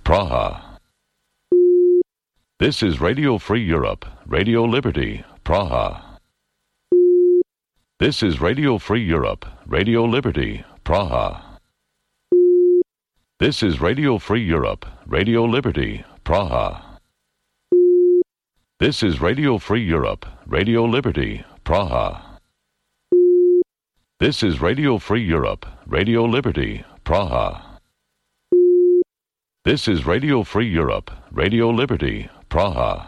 Praha. This is Radio Free Europe, Radio Liberty, Praha. This is Radio Free Europe, Radio Liberty, Praha. This is Radio Free Europe, Radio Liberty, Praha. This is Radio Free Europe, Radio Liberty, Praha. This is Radio Free Europe, Radio Liberty, Praha. This is Radio Free Europe, Radio Liberty, Praha.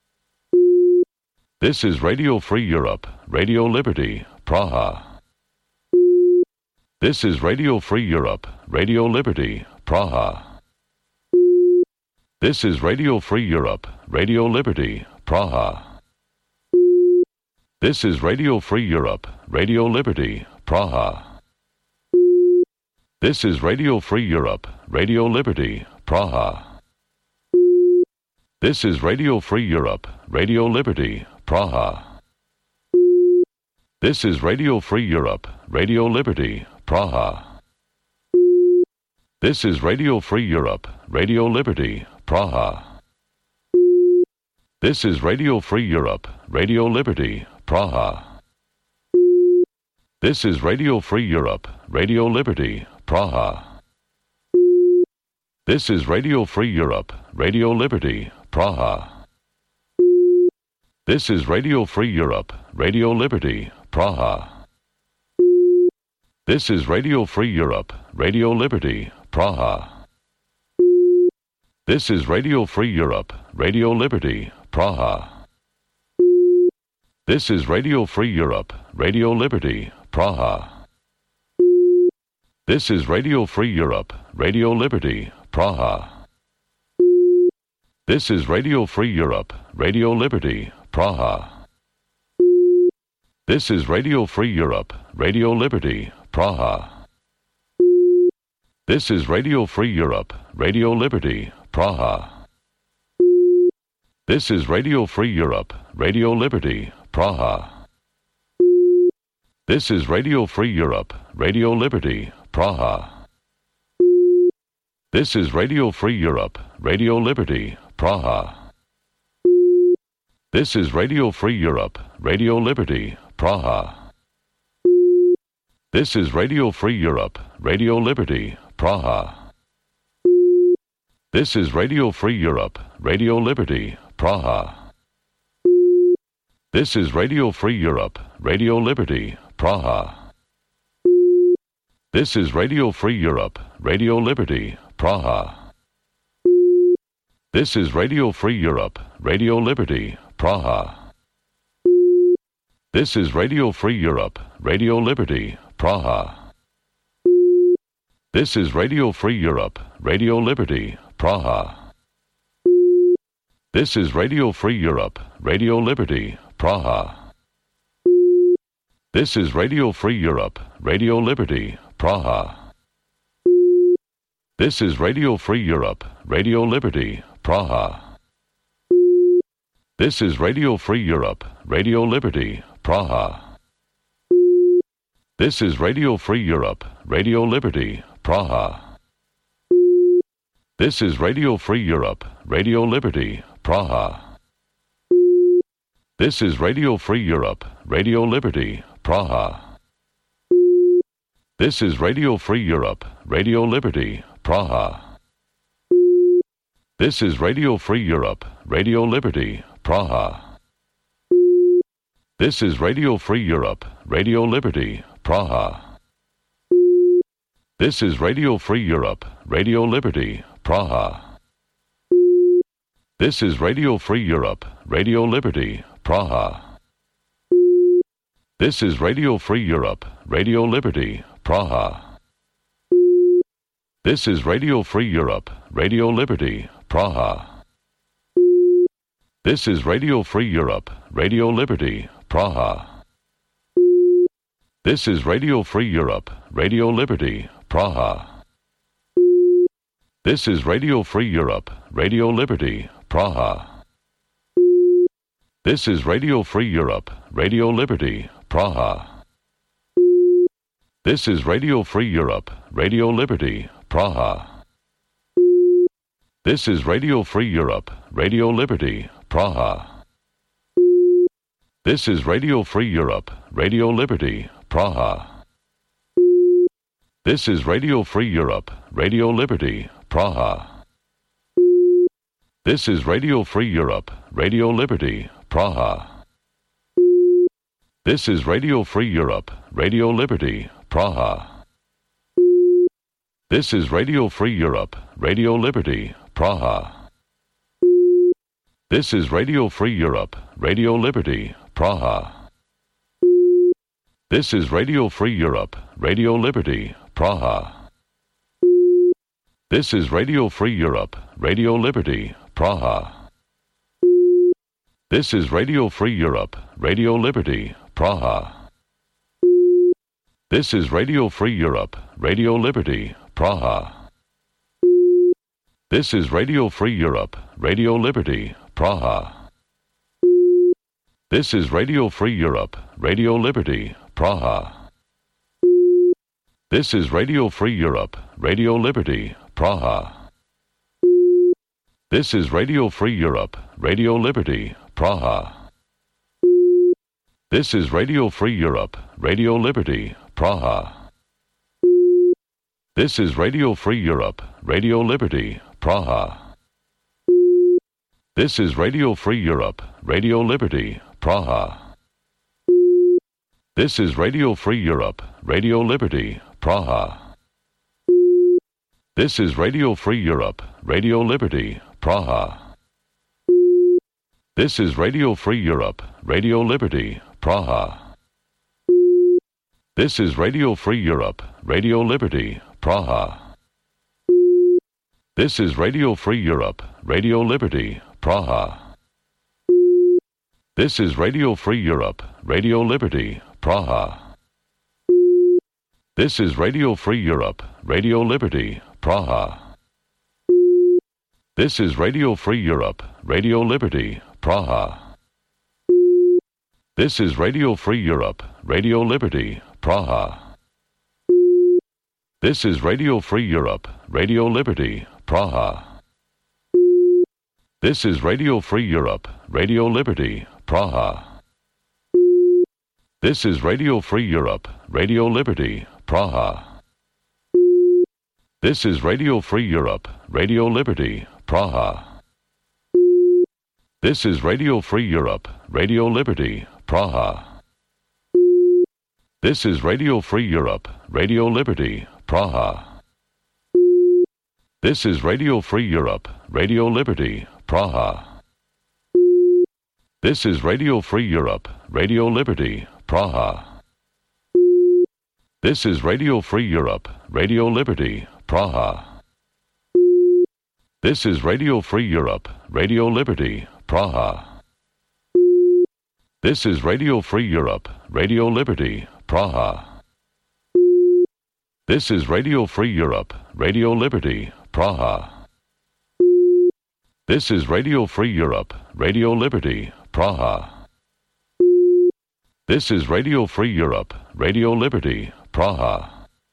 This is Radio Free Europe, Radio Liberty, Praha. This is Radio Free Europe, Radio Liberty, Praha. This is Radio Free Europe, Radio Liberty, Praha. This is Radio Free Europe, Radio Liberty, Praha. This is Radio Free Europe, Radio Liberty, Praha. This is Radio Free Europe, Radio Liberty, Praha. This is Radio Free Europe, Radio Liberty, Praha. This is Radio Free Europe, Radio Liberty, Praha. This is Radio Free Europe, Radio Liberty, Praha. This is Radio Free Europe, Radio Liberty, Praha. This is Radio Free Europe, Radio Liberty, Praha. This is Radio Free Europe, Radio Liberty, Praha. This is Radio Free Europe, Radio Liberty, Praha. This is Radio Free Europe, Radio Liberty, Praha. This is Radio Free Europe, Radio Liberty, Praha. This is Radio Free Europe, Radio Liberty, Praha. This is Radio Free Europe, Radio Liberty, Praha. This is Radio Free Europe, Radio Liberty, Praha. This is Radio Free Europe, Radio Liberty, Praha. This is Radio Free Europe, Radio Liberty, Praha. This is Radio Free Europe, Radio Liberty, Praha. This is Radio Free Europe, Radio Liberty, Praha. This is Radio Free Europe, Radio Liberty, Praha. This is Radio Free Europe, Radio Liberty, Praha. This is Radio Free Europe, Radio Liberty, Praha. This is Radio Free Europe, Radio Liberty, Praha. This is Radio Free Europe, Radio Liberty, Praha. This is Radio Free Europe, Radio Liberty, Praha. This is Radio Free Europe, Radio Liberty, Praha. This is Radio Free Europe, Radio Liberty, Praha. This is Radio Free Europe, Radio Liberty, Praha. This is Radio Free Europe, Radio Liberty, Praha. This is Radio Free Europe, Radio Liberty, Praha. This is Radio Free Europe, Radio Liberty, Praha. This is Radio Free Europe, Radio Liberty, Praha. This is Radio Free Europe, Radio Liberty, Praha. This is Radio Free Europe, Radio Liberty, Praha. This is Radio Free Europe, Radio Liberty, Praha. This is Radio Free Europe, Radio Liberty, Praha. This is Radio Free Europe, Radio Liberty, Praha. This is Radio Free Europe, Radio Liberty, Praha. This is Radio Free Europe, Radio Liberty, Praha. This is Radio Free Europe, Radio Liberty, Praha. This is Radio Free Europe, Radio Liberty, Praha. This is Radio Free Europe, Radio Liberty, Praha. This is Radio Free Europe, Radio Liberty, Praha. This is Radio Free Europe, Radio Liberty, Praha. This is Radio Free Europe, Radio Liberty, Praha. This is Radio Free Europe, Radio Liberty, Praha. This is Radio Free Europe, Radio Liberty, Praha. This is Radio Free Europe, Radio Liberty, Praha. This is Radio Free Europe, Radio Liberty, Praha. This is Radio Free Europe, Radio Liberty, Praha. This is Radio Free Europe, Radio Liberty, Praha. This is Radio Free Europe, Radio Liberty, Praha. This is Radio Free Europe, Radio Liberty, Praha. This is Radio Free Europe, Radio Liberty, Praha. This is Radio Free Europe, Radio Liberty, Praha. This is Radio Free Europe, Radio Liberty, Praha. This is Radio Free Europe, Radio Liberty, Praha. This is Radio Free Europe, Radio Liberty, Praha. This is Radio Free Europe, Radio Liberty, Praha. This is Radio Free Europe, Radio Liberty, Praha. This is Radio Free Europe, Radio Liberty, Praha. This is Radio Free Europe, Radio Liberty, Praha. This is Radio Free Europe, Radio Liberty, Praha. This is Radio Free Europe, Radio Liberty, Praha. This is Radio Free Europe, Radio Liberty, Praha. This is Radio Free Europe, Radio Liberty, Praha. This is Radio Free Europe, Radio Liberty, Praha. This is Radio Free Europe, Radio Liberty, Praha. This is Radio Free Europe, Radio Liberty, Praha. This is Radio Free Europe, Radio Liberty, Praha. This is Radio Free Europe, Radio Liberty, Praha. This is Radio Free Europe, Radio Liberty, Praha. This is Radio Free Europe, Radio Liberty, Praha. This is Radio Free Europe, Radio Liberty, Praha. This is Radio Free Europe, Radio Liberty, Praha. This is Radio Free Europe, Radio Liberty, Praha. This is Radio Free Europe, Radio Liberty, Praha. This is Radio Free Europe, Radio Liberty, Praha. This is Radio Free Europe, Radio Liberty, Praha. This is Radio Free Europe, Radio Liberty, Praha. This is Radio Free Europe, Radio Liberty, Praha. This is Radio Free Europe, Radio Liberty, Praha. This is Radio Free Europe, Radio Liberty, Praha. This is Radio Free Europe, Radio Liberty, Praha. This is Radio Free Europe, Radio Liberty, Praha. This is Radio Free Europe, Radio Liberty, Praha. This is Radio Free Europe, Radio Liberty, Praha.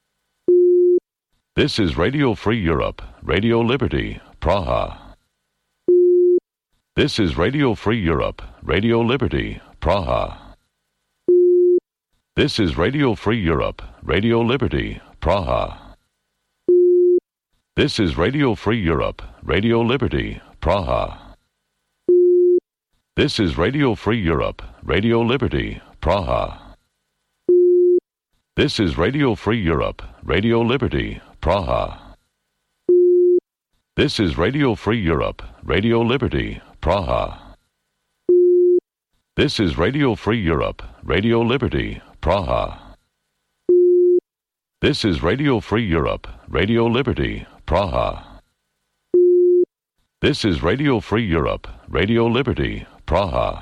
This is Radio Free Europe, Radio Liberty, Praha. This is Radio Free Europe, Radio Liberty, Praha. This is Radio Free Europe, Radio Liberty, Praha. This is Radio Free Europe, Radio Liberty, Praha. This is Radio Free Europe, Radio Liberty, Praha. This is Radio Free Europe, Radio Liberty, Praha. This is Radio Free Europe, Radio Liberty, Praha. This is Radio Free Europe, Radio Liberty, Praha. This is Radio Free Europe, Radio Liberty, Praha. This is Radio Free Europe, Radio Liberty, Praha.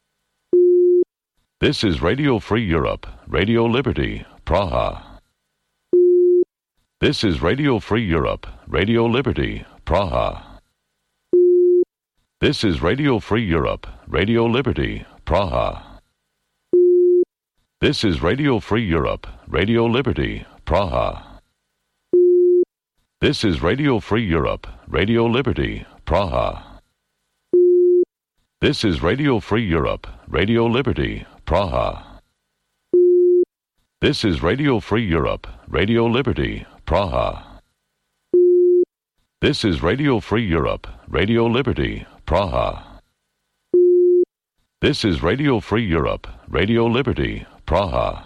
This is Radio Free Europe, Radio Liberty, Praha. This is Radio Free Europe, Radio Liberty, Praha. This is Radio Free Europe, Radio Liberty, Praha. This is Radio Free Europe, Radio Liberty, Praha. This is Radio Free Europe, Radio Liberty, Praha. This is Radio Free Europe, Radio Liberty, Praha. This is Radio Free Europe, Radio Liberty, Praha. This is Radio Free Europe, Radio Liberty, Praha. This is Radio Free Europe, Radio Liberty, Praha.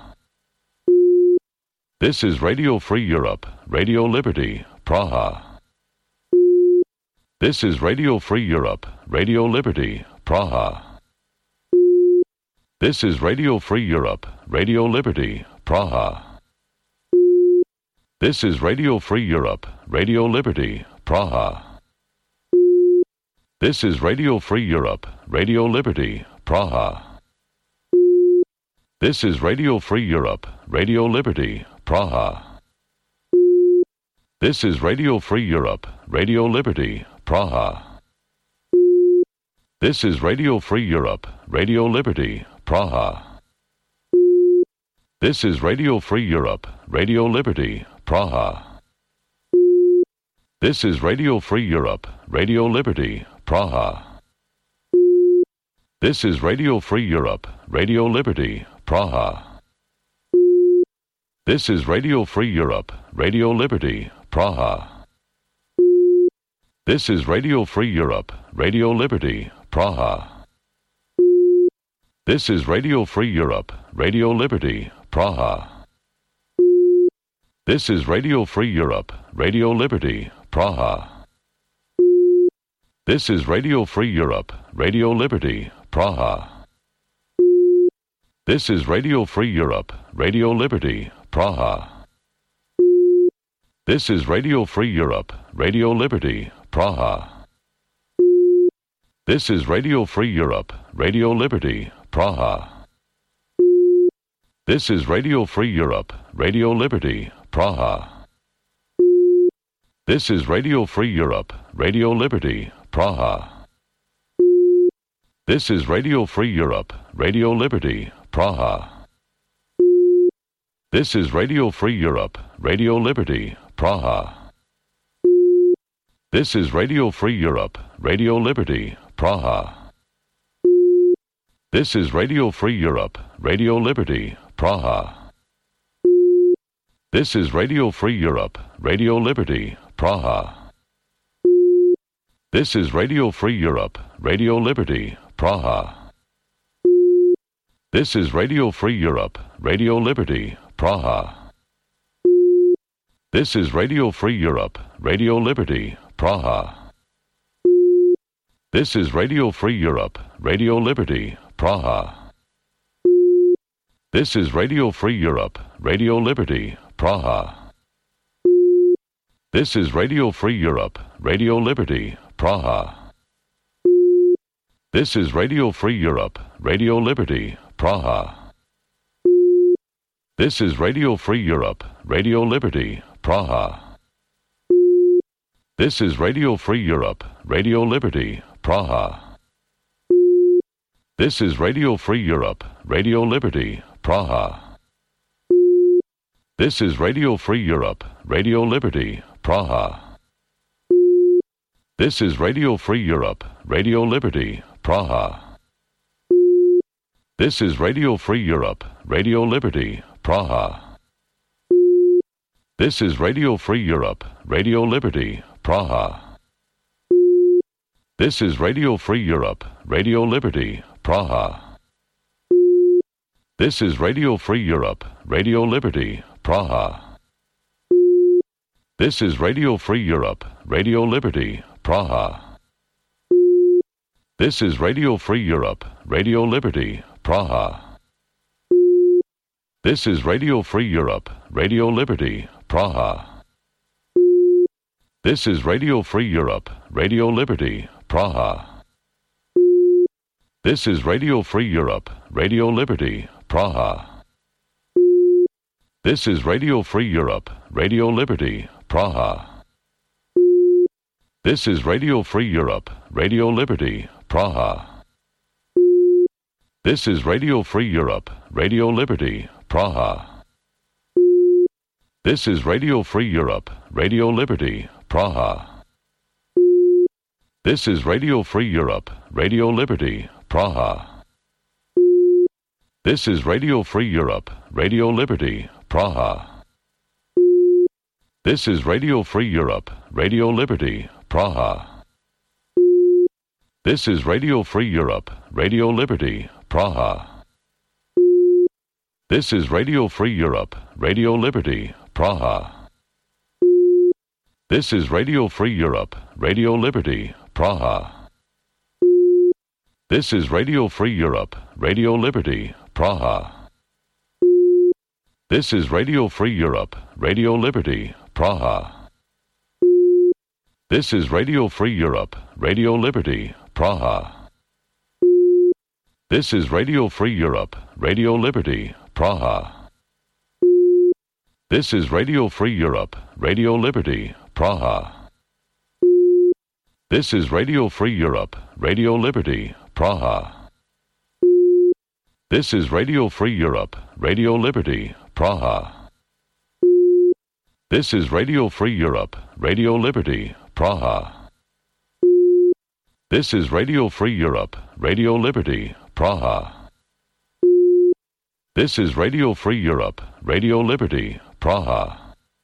This is Radio Free Europe, Radio Liberty, Praha. This is Radio Free Europe, Radio Liberty, Praha. This is Radio Free Europe, Radio Liberty, Praha. This is Radio Free Europe, Radio Liberty, Praha. This is Radio Free Europe, Radio Liberty, Praha. This is Radio Free Europe, Radio Liberty, Praha. This is Radio Free Europe, Radio Liberty, Praha. This is Radio Free Europe, Radio Liberty, Praha. This is Radio Free Europe, Radio Liberty, Praha. This is Radio Free Europe, Radio Liberty, Praha. This is Radio Free Europe, Radio Liberty, Praha. This is Radio Free Europe, Radio Liberty, Praha. This is Radio Free Europe, Radio Liberty, Praha. This is Radio Free Europe, Radio Liberty, Praha. This is Radio Free Europe, Radio Liberty, Praha. This is Radio Free Europe, Radio Liberty, Praha. This is Radio Free Europe, Radio Liberty, Praha. This is Radio Free Europe, Radio Liberty, Praha. This is Radio Free Europe, Radio Liberty, Praha. This is Radio Free Europe, Radio Liberty, Praha. This is Radio Free Europe, Radio Liberty, Praha. This is Radio Free Europe, Radio Liberty, Praha. This is Radio Free Europe, Radio Liberty, Praha. This is Radio Free Europe, Radio Liberty, Praha. This is Radio Free Europe, Radio Liberty, Praha. This is Radio Free Europe, Radio Liberty, Praha. This is Radio Free Europe, Radio Liberty, Praha. This is Radio Free Europe, Radio Liberty, Praha. This is Radio Free Europe, Radio Liberty, Praha. This is Radio Free Europe, Radio Liberty, Praha. This is Radio Free Europe, Radio Liberty, Praha. This is Radio Free Europe, Radio Liberty, Praha. This is Radio Free Europe, Radio Liberty, Praha. This is Radio Free Europe, Radio Liberty, Praha. This is Radio Free Europe, Radio Liberty, Praha. This is Radio Free Europe, Radio Liberty, Praha. This is Radio Free Europe, Radio Liberty, Praha. This is Radio Free Europe, Radio Liberty, Praha. This is Radio Free Europe, Radio Liberty, Praha. This is Radio Free Europe, Radio Liberty, Praha. This is Radio Free Europe, Radio Liberty, Praha. This is Radio Free Europe, Radio Liberty, Praha. This is Radio Free Europe, Radio Liberty, Praha. This is Radio Free Europe, Radio Liberty, Praha. This is Radio Free Europe, Radio Liberty, Praha. This is Radio Free Europe, Radio Liberty, Praha. This is Radio Free Europe, Radio Liberty, Praha. This is Radio Free Europe, Radio Liberty, Praha. This is Radio Free Europe, Radio Liberty, Praha. This is Radio Free Europe, Radio Liberty, Praha. This is Radio Free Europe, Radio Liberty, Praha. This is Radio Free Europe, Radio Liberty, Praha. This is Radio Free Europe, Radio Liberty, Praha. This is Radio Free Europe, Radio Liberty, Praha. This is Radio Free Europe, Radio Liberty, Praha. This is Radio Free Europe, Radio Liberty, Praha. This is Radio Free Europe, Radio Liberty, Praha. This is Radio Free Europe, Radio Liberty, Praha. This is Radio Free Europe, Radio Liberty, Praha. This is Radio Free Europe, Radio Liberty, Praha. This is Radio Free Europe, Radio Liberty, Praha. This is Radio Free Europe, Radio Liberty, Praha. This is Radio Free Europe, Radio Liberty, Praha. This is Radio Free Europe, Radio Liberty, Praha. This is Radio Free Europe, Radio Liberty, Praha. This is Radio Free Europe, Radio Liberty, Praha. This is Radio Free Europe, Radio Liberty, Praha.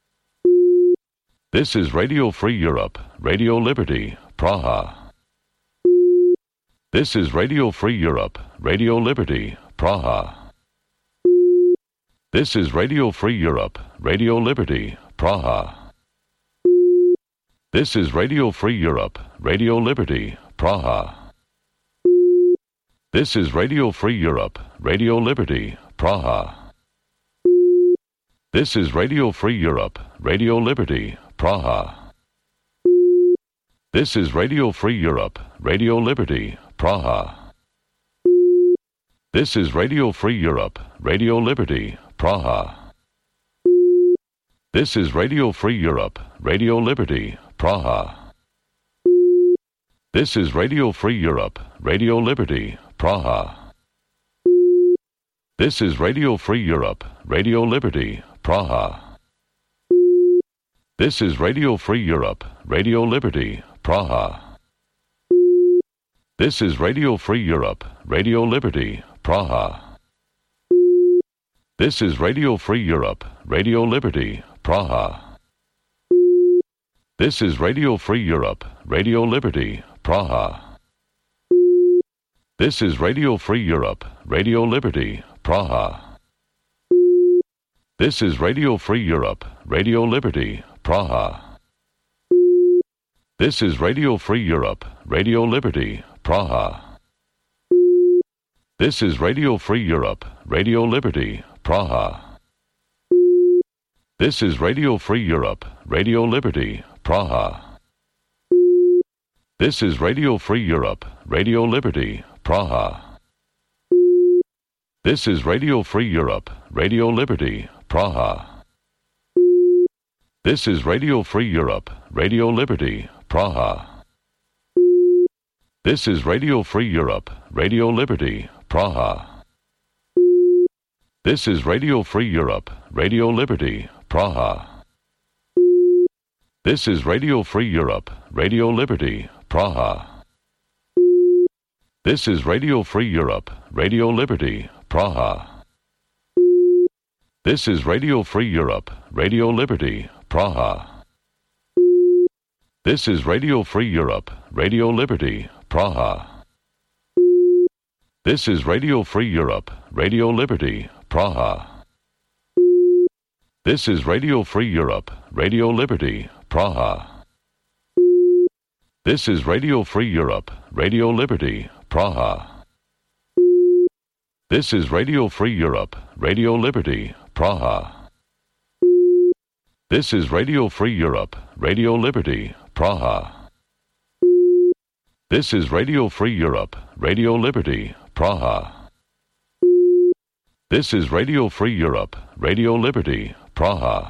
This is Radio Free Europe, Radio Liberty, Praha. This is Radio Free Europe, Radio Liberty, Praha. This is Radio Free Europe, Radio Liberty, Praha. This is Radio Free Europe, Radio Liberty, Praha. This is Radio Free Europe, Radio Liberty, Praha. This is Radio Free Europe, Radio Liberty, Praha. This is Radio Free Europe, Radio Liberty, Praha. This is Radio Free Europe, Radio Liberty, Praha. This is Radio Free Europe, Radio Liberty, Praha. This is Radio Free Europe, Radio Liberty, Praha. This is Radio Free Europe, Radio Liberty, Praha. This is Radio Free Europe, Radio Liberty, Praha. This is Radio Free Europe, Radio Liberty, Praha. This is Radio Free Europe, Radio Liberty, Praha. This is Radio Free Europe, Radio Liberty, Praha. This is Radio Free Europe, Radio Liberty, Praha. This is Radio Free Europe, Radio Liberty, Praha. This is Radio Free Europe, Radio Liberty, Praha. This is Radio Free Europe, Radio Liberty, Praha. This is Radio Free Europe, Radio Liberty, Praha. This is Radio Free Europe, Radio Liberty, Praha. This is Radio Free Europe, Radio Liberty, Praha. This is Radio Free Europe, Radio Liberty, Praha. This is Radio Free Europe, Radio Liberty, Praha. This is Radio Free Europe, Radio Liberty, Praha. This is Radio Free Europe, Radio Liberty, Praha. This is Radio Free Europe, Radio Liberty, Praha. This is Radio Free Europe, Radio Liberty, Praha. This is Radio Free Europe, Radio Liberty, Praha. This is Radio Free Europe, Radio Liberty, Praha. This is Radio Free Europe, Radio Liberty, Praha. This is Radio Free Europe, Radio Liberty, Praha. This is Radio Free Europe, Radio Liberty, Praha. This is Radio Free Europe, Radio Liberty, Praha. This is Radio Free Europe, Radio Liberty, Praha. This is Radio Free Europe, Radio Liberty, Praha.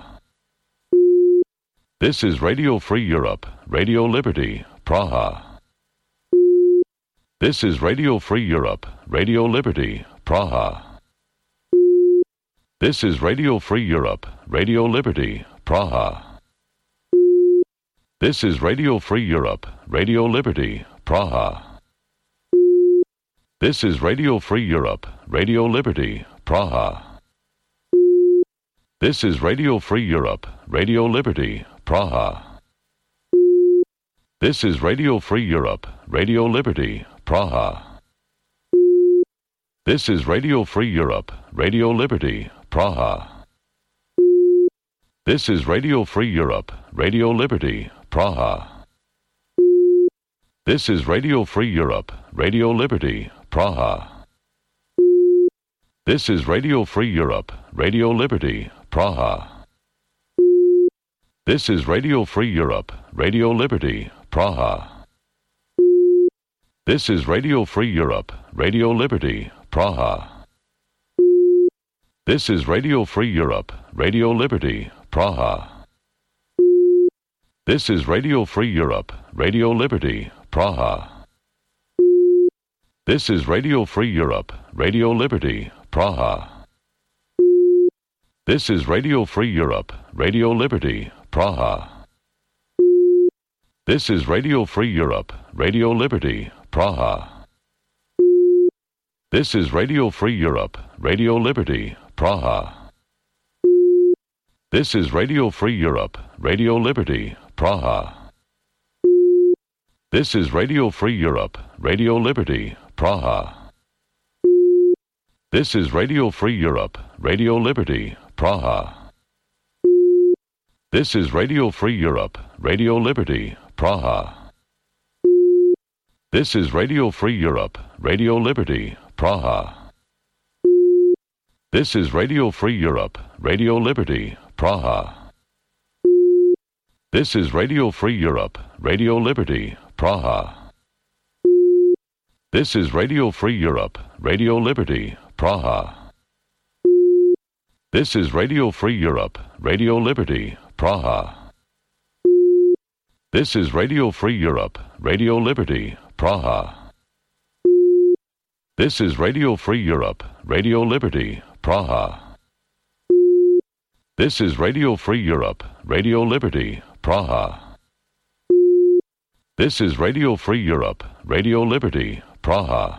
This is Radio Free Europe, Radio Liberty, Praha. This is Radio Free Europe, Radio Liberty, Praha. This is Radio Free Europe, Radio Liberty, Praha. This is Radio Free Europe, Radio Liberty, Praha. This is Radio Free Europe, Radio Liberty, Praha. This is Radio Free Europe, Radio Liberty, Praha. This is Radio Free Europe, Radio Liberty, Praha. This is Radio Free Europe, Radio Liberty, Praha. This is Radio Free Europe, Radio Liberty, Praha. This is Radio Free Europe, Radio Liberty, Praha. This is Radio Free Europe, Radio Liberty, Praha. This is Radio Free Europe, Radio Liberty, Praha. This is Radio Free Europe, Radio Liberty, Praha. This is Radio Free Europe, Radio Liberty, Praha. This is Radio Free Europe, Radio Liberty, Praha. This is Radio Free Europe, Radio Liberty, Praha. This is Radio Free Europe, Radio Liberty, Praha. This is Radio Free Europe, Radio Liberty, Praha. This is Radio Free Europe, Radio Liberty, Praha. This is Radio Free Europe, Radio Liberty, Praha. This is Radio Free Europe, Radio Liberty, Praha. This is Radio Free Europe, Radio Liberty, Praha. This is Radio Free Europe, Radio Liberty, Praha. This is Radio Free Europe, Radio Liberty, Praha. This is Radio Free Europe, Radio Liberty, Praha. This is Radio Free Europe, Radio Liberty, Praha. This is Radio Free Europe, Radio Liberty, Praha. This is Radio Free Europe, Radio Liberty, Praha. This is Radio Free Europe, Radio Liberty, Praha. This is Radio Free Europe, Radio Liberty, Praha. This is Radio Free Europe, Radio Liberty, Praha. This is Radio Free Europe, Radio Liberty, Praha.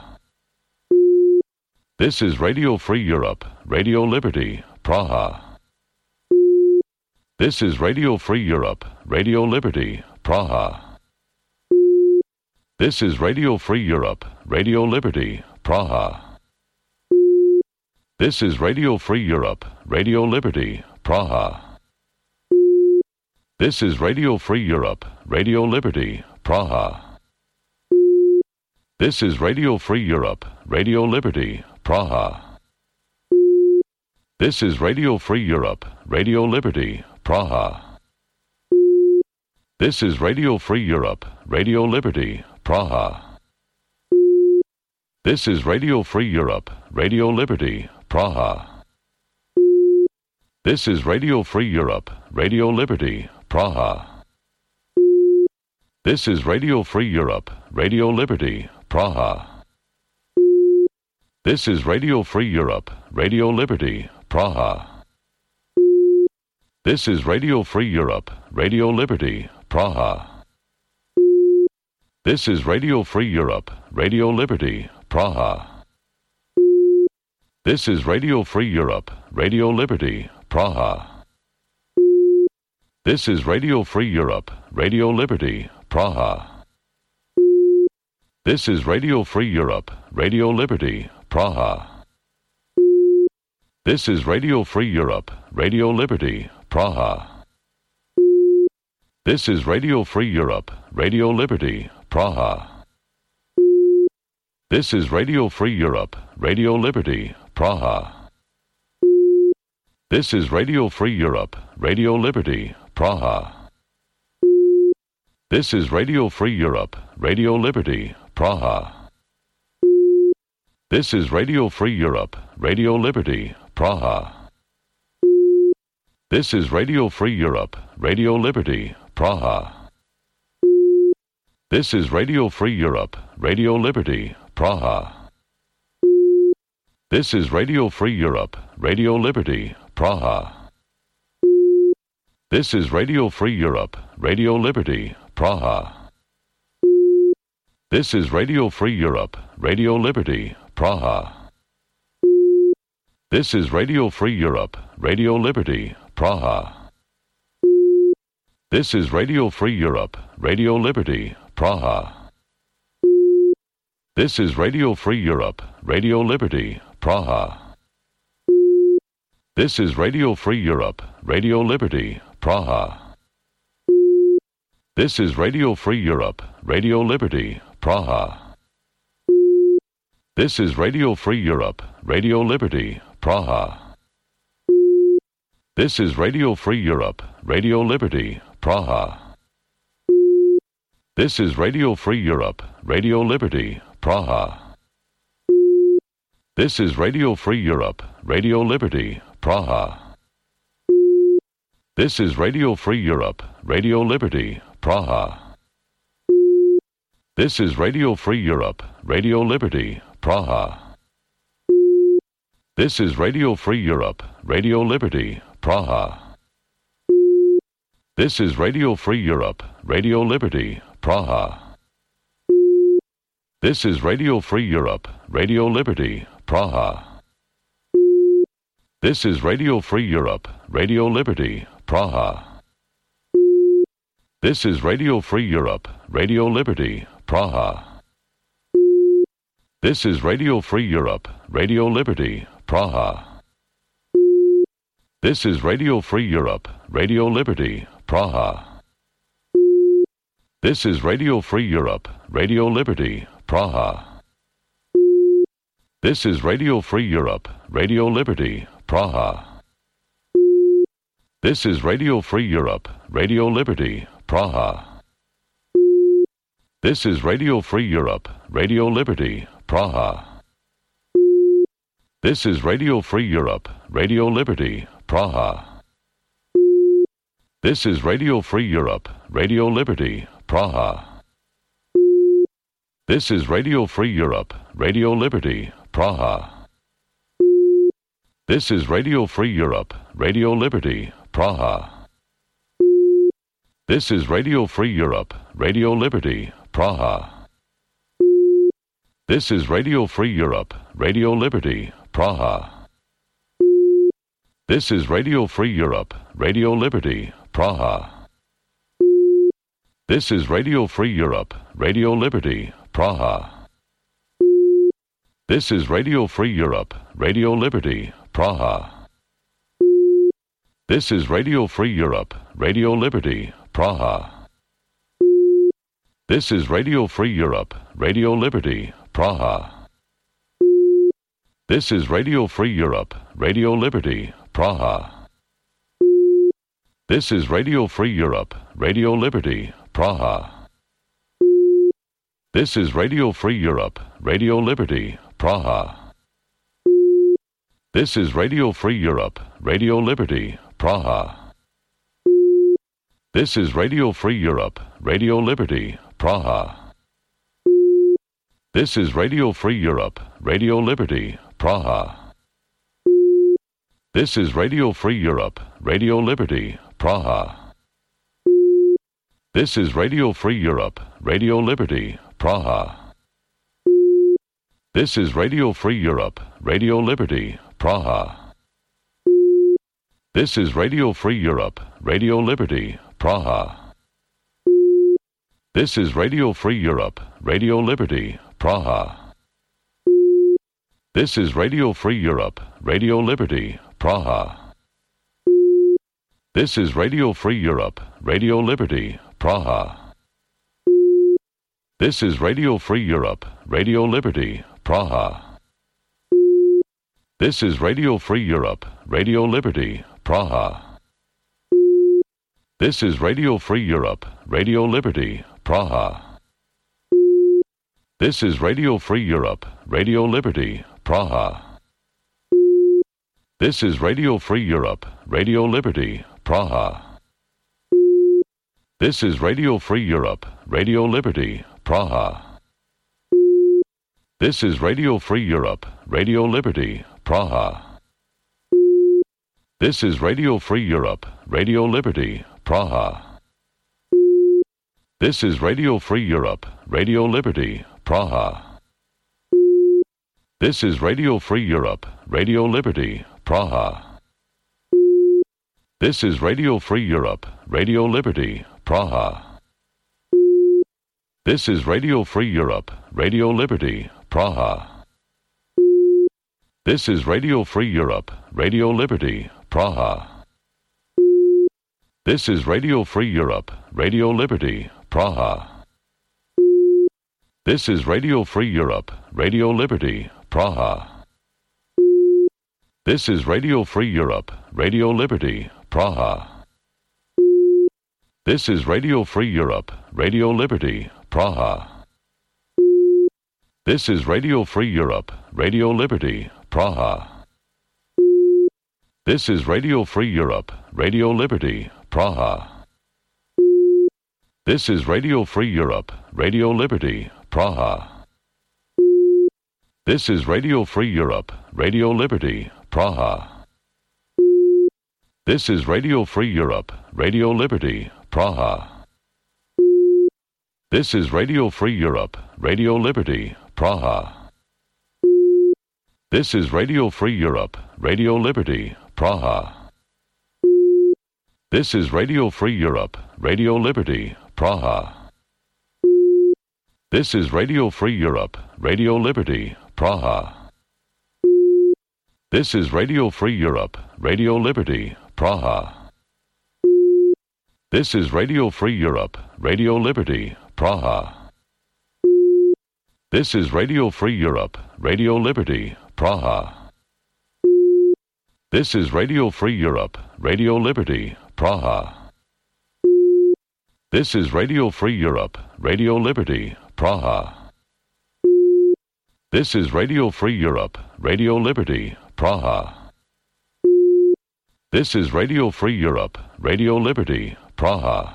This is Radio Free Europe, Radio Liberty, Praha. This is Radio Free Europe, Radio Liberty, Praha. This is Radio Free Europe, Radio Liberty, Praha. This is Radio Free Europe, Radio Liberty, Praha. This is Radio Free Europe, Radio Liberty, Praha. This is Radio Free Europe, Radio Liberty, Praha. This is Radio Free Europe, Radio Liberty, Praha. This is Radio Free Europe, Radio Liberty, Praha. This is Radio Free Europe, Radio Liberty, Praha. This is Radio Free Europe, Radio Liberty, Praha. This is Radio Free Europe, Radio Liberty, Praha. This is Radio Free Europe, Radio Liberty, Praha. This is Radio Free Europe, Radio Liberty, Praha. This is Radio Free Europe, Radio Liberty, Praha. This is Radio Free Europe, Radio Liberty, Praha. This is Radio Free Europe, Radio Liberty, Praha. This is Radio Free Europe, Radio Liberty, Praha. This is Radio Free Europe, Radio Liberty, Praha. This is Radio Free Europe, Radio Liberty, Praha. This is Radio Free Europe, Radio Liberty, Praha. This is Radio Free Europe, Radio Liberty, Praha. This is Radio Free Europe, Radio Liberty, Praha. This is Radio Free Europe, Radio Liberty, Praha. This is Radio Free Europe, Radio Liberty, Praha. This is Radio Free Europe, Radio Liberty, Praha. This is Radio Free Europe, Radio Liberty, Praha. This is Radio Free Europe, Radio Liberty, Praha. This is Radio Free Europe, Radio Liberty, Praha. This is Radio Free Europe, Radio Liberty, Praha. This is Radio Free Europe, Radio Liberty, Praha. This is Radio Free Europe, Radio Liberty, Praha. This is Radio Free Europe, Radio Liberty, Praha. This is Radio Free Europe, Radio Liberty, Praha. This is Radio Free Europe, Radio Liberty, Praha. This is Radio Free Europe, Radio Liberty, Praha. This is Radio Free Europe, Radio Liberty, Praha. This is Radio Free Europe, Radio Liberty, Praha. This is Radio Free Europe, Radio Liberty, Praha. This is Radio Free Europe, Radio Liberty, Praha. This is Radio Free Europe, Radio Liberty, Praha. This is Radio Free Europe, Radio Liberty, Praha. This is Radio Free Europe, Radio Liberty, Praha. This is Radio Free Europe, Radio Liberty, Praha. This is Radio Free Europe, Radio Liberty, Praha. This is Radio Free Europe, Radio Liberty, Praha. This is Radio Free Europe, Radio Liberty, Praha. This is Radio Free Europe, Radio Liberty, Praha. This is Radio Free Europe, Radio Liberty, Praha. This is Radio Free Europe, Radio Liberty, Praha. This is Radio Free Europe, Radio Liberty, Praha. This is Radio Free Europe, Radio Liberty, Praha. This is Radio Free Europe, Radio Liberty, Praha. This is Radio Free Europe, Radio Liberty, Praha. This is Radio Free Europe, Radio Liberty, Praha. This is Radio Free Europe, Radio Liberty, Praha. This is Radio Free Europe, Radio Liberty, Praha. This is Radio Free Europe, Radio Liberty, Praha. This is Radio Free Europe, Radio Liberty, Praha. This is Radio Free Europe, Radio Liberty, Praha. This is Radio Free Europe, Radio Liberty, Praha. This is Radio Free Europe, Radio Liberty, Praha. This is Radio Free Europe, Radio Liberty, Praha. This is Radio Free Europe, Radio Liberty, Praha. This is Radio Free Europe, Radio Liberty, Praha. This is Radio Free Europe, Radio Liberty, Praha. This is Radio Free Europe, Radio Liberty, Praha. This is Radio Free Europe, Radio Liberty, Praha. This is Radio Free Europe, Radio Liberty, Praha. This is Radio Free Europe, Radio Liberty, Praha. This is Radio Free Europe, Radio Liberty, Praha. This is Radio Free Europe, Radio Liberty, Praha. This is Radio Free Europe, Radio Liberty, Praha. This is Radio Free Europe, Radio Liberty, Praha. This is Radio Free Europe, Radio Liberty, Praha. This is Radio Free Europe, Radio Liberty, Praha. This is Radio Free Europe, Radio Liberty, Praha. This is Radio Free Europe, Radio Liberty, Praha. This is Radio Free Europe, Radio Liberty, Praha. This is Radio Free Europe, Radio Liberty, Praha. This is Radio Free Europe, Radio Liberty, Praha. This is Radio Free Europe, Radio Liberty, Praha. This is Radio Free Europe, Radio Liberty, Praha. This is Radio Free Europe, Radio Liberty, Praha. This is Radio Free Europe, Radio Liberty, Praha. This is Radio Free Europe, Radio Liberty, Praha. This is Radio Free Europe, Radio Liberty, Praha. This is Radio Free Europe, Radio Liberty, Praha. This is Radio Free Europe, Radio Liberty, Praha. This is Radio Free Europe, Radio Liberty, Praha. This is Radio Free Europe, Radio Liberty, Praha. This is Radio Free Europe, Radio Liberty, Praha. This is Radio Free Europe, Radio Liberty, Praha. This is Radio Free Europe, Radio Liberty, Praha. This is Radio Free Europe, Radio Liberty, Praha. This is Radio Free Europe, Radio Liberty, Praha. This is Radio Free Europe, Radio Liberty, Praha. This is Radio Free Europe, Radio Liberty, Praha. This is Radio Free Europe, Radio Liberty, Praha. This is Radio Free Europe, Radio Liberty, Praha. This is Radio Free Europe, Radio Liberty, Praha. This is Radio Free Europe, Radio Liberty, Praha. This is Radio Free Europe, Radio Liberty, Praha. This is Radio Free Europe, Radio Liberty, Praha. This is Radio Free Europe, Radio Liberty, Praha. This is Radio Free Europe, Radio Liberty, Praha. This is Radio Free Europe, Radio Liberty, Praha. This is Radio Free Europe, Radio Liberty, Praha.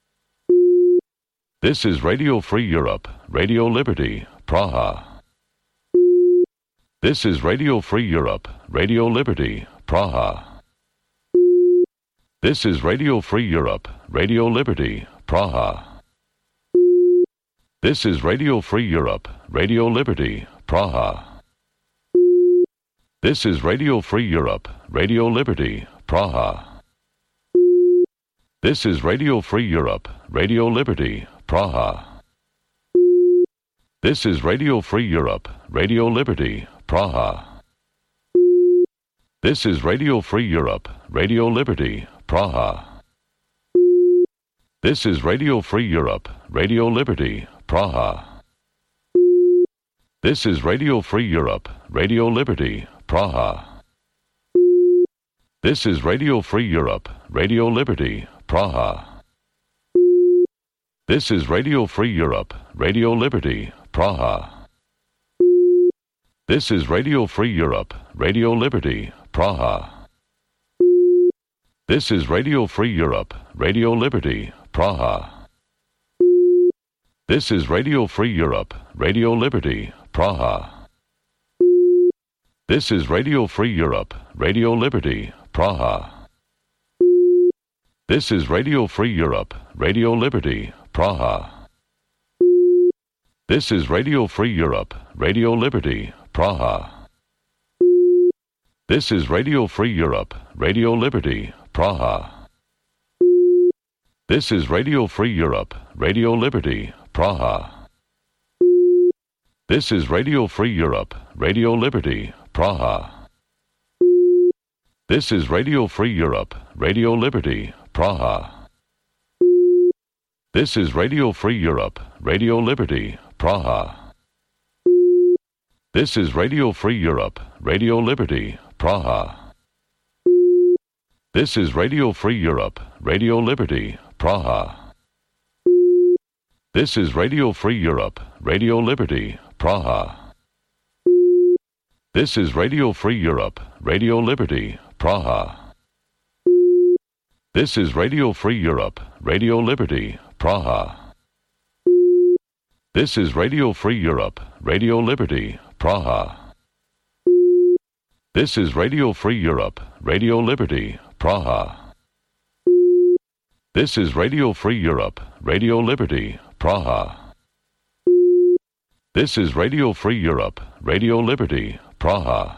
This is Radio Free Europe, Radio Liberty, Praha. This is Radio Free Europe, Radio Liberty, Praha. This is Radio Free Europe, Radio Liberty, Praha. This is Radio Free Europe, Radio Liberty, Praha. This is Radio Free Europe, Radio Liberty, Praha. This is Radio Free Europe, Radio Liberty, Praha. This is Radio Free Europe, Radio Liberty, Praha. This is Radio Free Europe, Radio Liberty, Praha. This is Radio Free Europe, Radio Liberty, Praha. This is Radio Free Europe, Radio Liberty, Praha. This is Radio Free Europe, Radio Liberty, Praha. This is Radio Free Europe, Radio Liberty, Praha. This is Radio Free Europe, Radio Liberty, Praha. This is Radio Free Europe, Radio Liberty, Praha. This is Radio Free Europe, Radio Liberty, Praha. This is Radio Free Europe, Radio Liberty, Praha. This is Radio Free Europe, Radio Liberty, Praha. This is Radio Free Europe, Radio Liberty, Praha. This is Radio Free Europe, Radio Liberty, Praha. This is Radio Free Europe, Radio Liberty, Praha. This is Radio Free Europe, Radio Liberty, Praha. This is Radio Free Europe, Radio Liberty, Praha. This is Radio Free Europe, Radio Liberty, Praha. This is Radio Free Europe, Radio Liberty, Praha. This is Radio Free Europe, Radio Liberty, Praha. This is Radio Free Europe, Radio Liberty, Praha. This is Radio Free Europe, Radio Liberty, Praha. This is Radio Free Europe, Radio Liberty, Praha. This is Radio Free Europe, Radio Liberty, Praha. This is Radio Free Europe, Radio Liberty, Praha. This is Radio Free Europe, Radio Liberty, Praha. This is Radio Free Europe, Radio Liberty, Praha.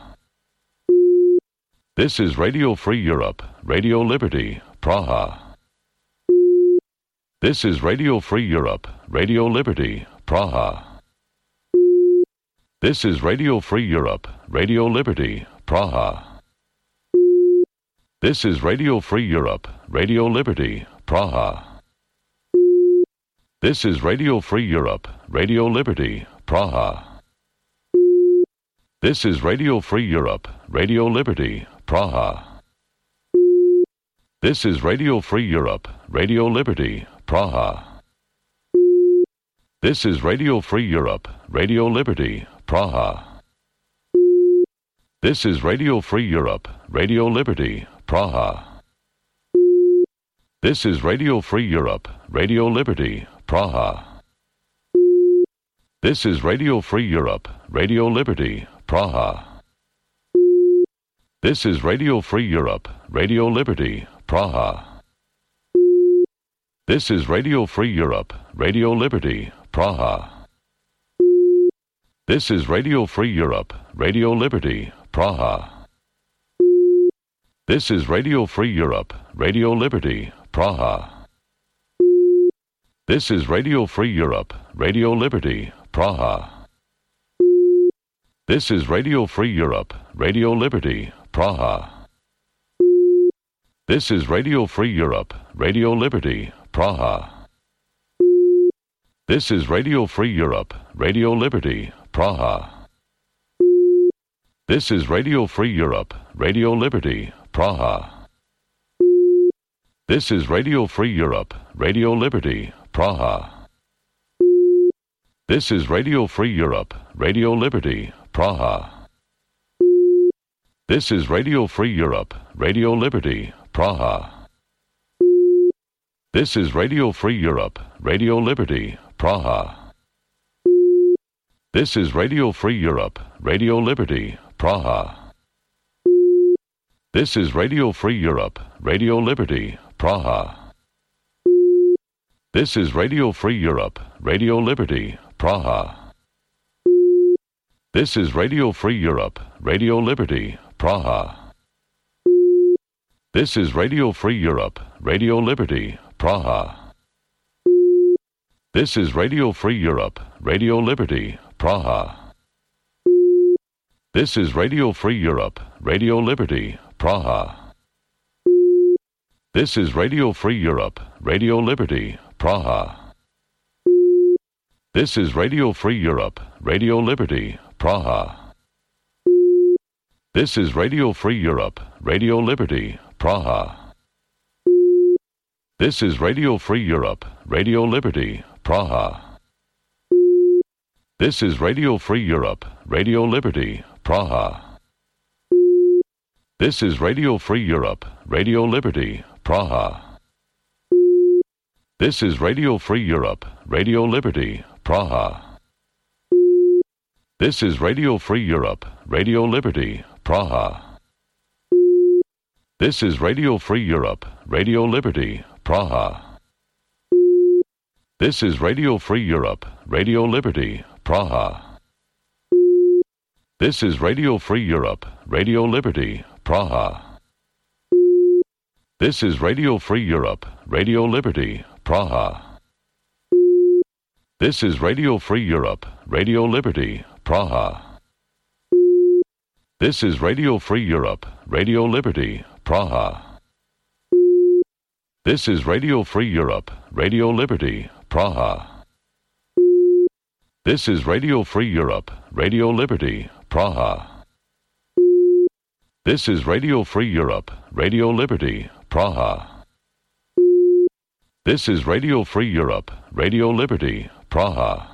This is Radio Free Europe, Radio Liberty, Praha. This is Radio Free Europe, Radio Liberty, Praha. This is Radio Free Europe, Radio Liberty, Praha. This is Radio Free Europe, Radio Liberty, Praha. This is Radio Free Europe, Radio Liberty, Praha. This is Radio Free Europe, Radio Liberty, Praha. This is Radio Free Europe, Radio Liberty, Praha. This is Radio Free Europe, Radio Liberty, Praha. This is Radio Free Europe, Radio Liberty, Praha. This is Radio Free Europe, Radio Liberty, Praha. This is Radio Free Europe, Radio Liberty, Praha. This is Radio Free Europe, Radio Liberty, Praha. This is Radio Free Europe, Radio Liberty, Praha. This is Radio Free Europe, Radio Liberty, Praha. This is Radio Free Europe, Radio Liberty, Praha. This is Radio Free Europe, Radio Liberty, Praha. This is Radio Free Europe, Radio Liberty, Praha. This is Radio Free Europe, Radio Liberty, Praha. This is Radio Free Europe, Radio Liberty, Praha. This is Radio Free Europe, Radio Liberty, Praha. This is Radio Free Europe, Radio Liberty, Praha. This is Radio Free Europe, Radio Liberty, Praha. This is Radio Free Europe, Radio Liberty, Praha. This is Radio Free Europe, Radio Liberty, Praha. This is Radio Free Europe, Radio Liberty, Praha. This is Radio Free Europe, Radio Liberty, Praha. This is Radio Free Europe, Radio Liberty, Praha. This is Radio Free Europe, Radio Liberty, Praha. This is Radio Free Europe, Radio Liberty, Praha. This is Radio Free Europe, Radio Liberty, Praha. This is Radio Free Europe, Radio Liberty, Praha. This is Radio Free Europe, Radio Liberty, Praha. This is Radio Free Europe, Radio Liberty, Praha. This is Radio Free Europe, Radio Liberty, Praha. This is Radio Free Europe, Radio Liberty, Praha. This is Radio Free Europe, Radio Liberty, Praha. This is Radio Free Europe, Radio Liberty, Praha. This is Radio Free Europe, Radio Liberty, Praha. This is Radio Free Europe, Radio Liberty, Praha. This is Radio Free Europe, Radio Liberty, Praha. This is Radio Free Europe, Radio Liberty, Praha. This is Radio Free Europe, Radio Liberty, Praha. This is Radio Free Europe, Radio Liberty, Praha. This is Radio Free Europe, Radio Liberty, Praha. This is Radio Free Europe, Radio Liberty, Praha. This is Radio Free Europe, Radio Liberty, Praha. This is Radio Free Europe, Radio Liberty, Praha. This is Radio Free Europe, Radio Liberty, Praha. This is Radio Free Europe, Radio Liberty, Praha.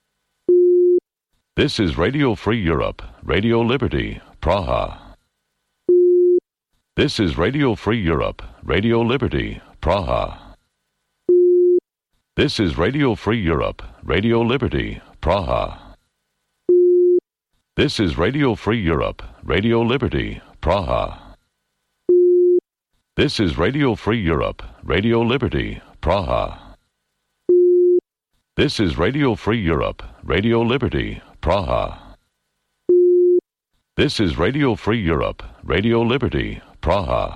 This is Radio Free Europe, Radio Liberty, Praha. This is Radio Free Europe, Radio Liberty, Praha. This is Radio Free Europe, Radio Liberty, Praha. This is Radio Free Europe, Radio Liberty, Praha. This is Radio Free Europe, Radio Liberty, Praha. This is Radio Free Europe, Radio Liberty, Praha. This is Radio Free Europe, Radio Liberty, Praha.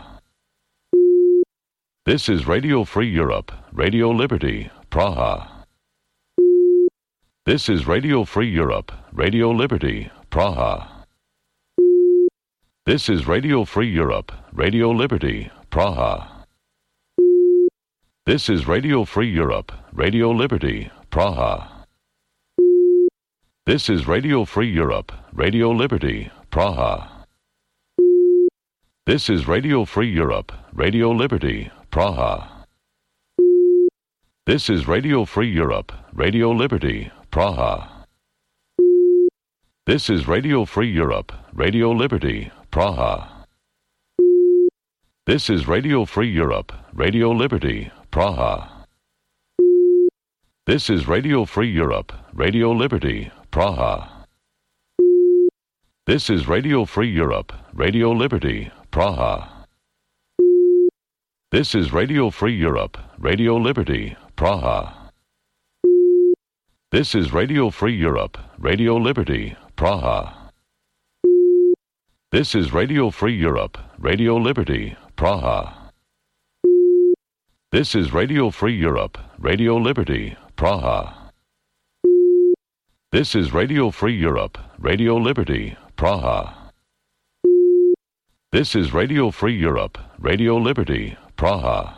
This is Radio Free Europe, Radio Liberty, Praha. This is Radio Free Europe, Radio Liberty, Praha. This is Radio Free Europe, Radio Liberty, Praha. This is Radio Free Europe, Radio Liberty, Praha. This is Radio Free Europe, Radio Liberty, Praha. This is Radio Free Europe, Radio Liberty, Praha. This is Radio Free Europe, Radio Liberty, Praha. This is Radio Free Europe, Radio Liberty, Praha. This is Radio Free Europe, Radio Liberty, Praha. This is Radio Free Europe, Radio Liberty, Praha. This is Radio Free Europe, Radio Liberty, Praha. This is Radio Free Europe, Radio Liberty, Praha. This is Radio Free Europe, Radio Liberty, Praha. This is Radio Free Europe, Radio Liberty, Praha. This is Radio Free Europe, Radio Liberty, Praha. This is Radio Free Europe, Radio Liberty, Praha. This is Radio Free Europe, Radio Liberty, Praha.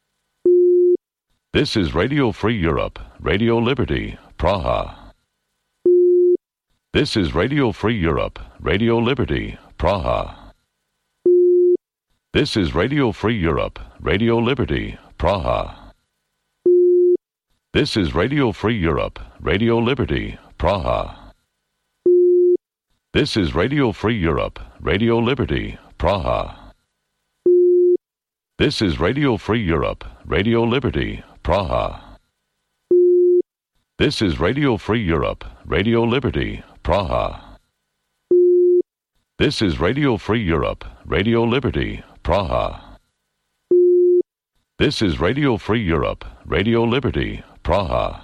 This is Radio Free Europe, Radio Liberty, Praha. This is Radio Free Europe, Radio Liberty, Praha. This is Radio Free Europe, Radio Liberty, Praha. This is Radio Free Europe, Radio Liberty, Praha. This is Radio Free Europe, Radio Liberty, Praha. This is Radio Free Europe, Radio Liberty, Praha. This is Radio Free Europe, Radio Liberty, Praha. This is Radio Free Europe, Radio Liberty, Praha. This is Radio Free Europe, Radio Liberty, Praha.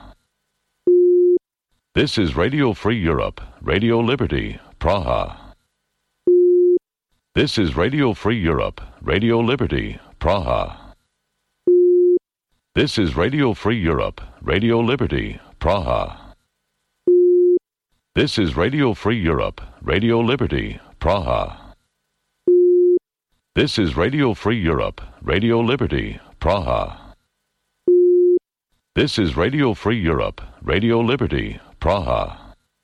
This is Radio Free Europe, Radio Liberty, Praha. This is Radio Free Europe, Radio Liberty, Praha. This is Radio Free Europe, Radio Liberty, Praha. This is Radio Free Europe, Radio Liberty, Praha. This is Radio Free Europe, Radio Liberty, Praha. This is Radio Free Europe, Radio Liberty, Praha.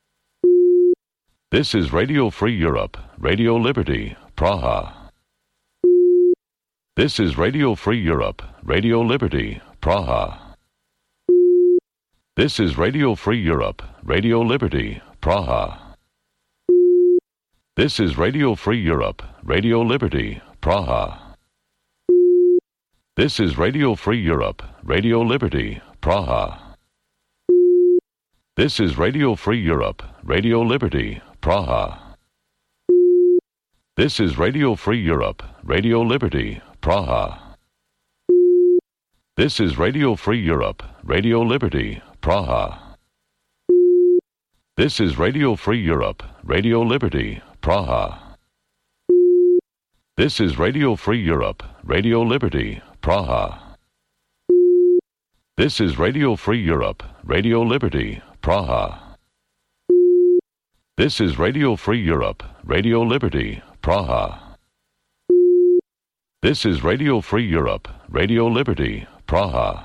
This is Radio Free Europe, Radio Liberty, Praha. This is Radio Free Europe, Radio Liberty, Praha. This is Radio Free Europe, Radio Liberty, Praha. This is Radio Free Europe, Radio Liberty, Praha. This is Radio Free Europe, Radio Liberty, Praha. This is Radio Free Europe, Radio Liberty, Praha. This is Radio Free Europe, Radio Liberty, Praha. This is Radio Free Europe, Radio Liberty, Praha. This is Radio Free Europe, Radio Liberty, Praha. This is Radio Free Europe, Radio Liberty, Praha. This is Radio Free Europe, Radio Liberty, Praha. This is Radio Free Europe, Radio Liberty, Praha. This is Radio Free Europe, Radio Liberty, Praha.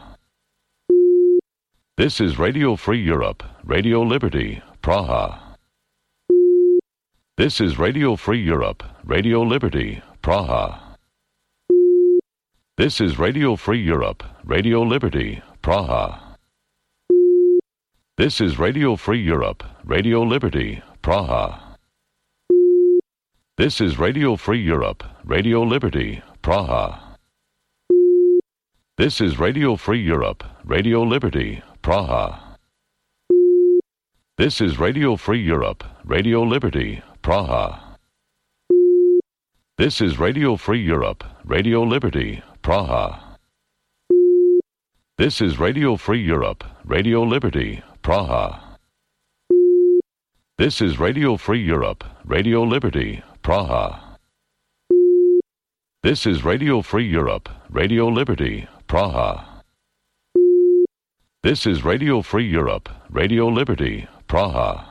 This is Radio Free Europe, Radio Liberty, Praha. This is Radio Free Europe, Radio Liberty, Praha. This is Radio Free Europe, Radio Liberty, Praha. This is Radio Free Europe, Radio Liberty, Praha. This is Radio Free Europe, Radio Liberty, Praha. This is Radio Free Europe, Radio Liberty, Praha. This is Radio Free Europe, Radio Liberty, Praha. This is Radio Free Europe, Radio Liberty, Praha. This is Radio Free Europe, Radio Liberty, Praha. This is Radio Free Europe, Radio Liberty, Praha. This is Radio Free Europe, Radio Liberty, Praha. This is Radio Free Europe, Radio Liberty, Praha.